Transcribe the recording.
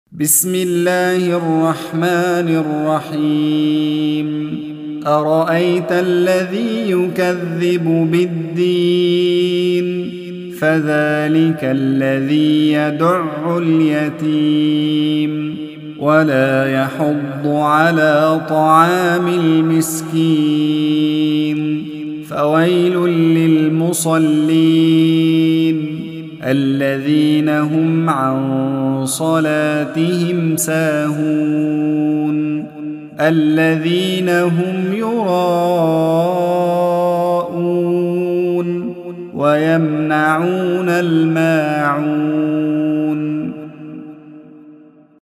بسم الله الرحمن الرحيم أرأيت الذي يكذب بالدين فذلك الذي يدع اليتيم ولا يحض على طعام المسكين فويل للمصلين الذين هم عن صلاتهم ساهون الذين هم يراءون ويمنعون الماعون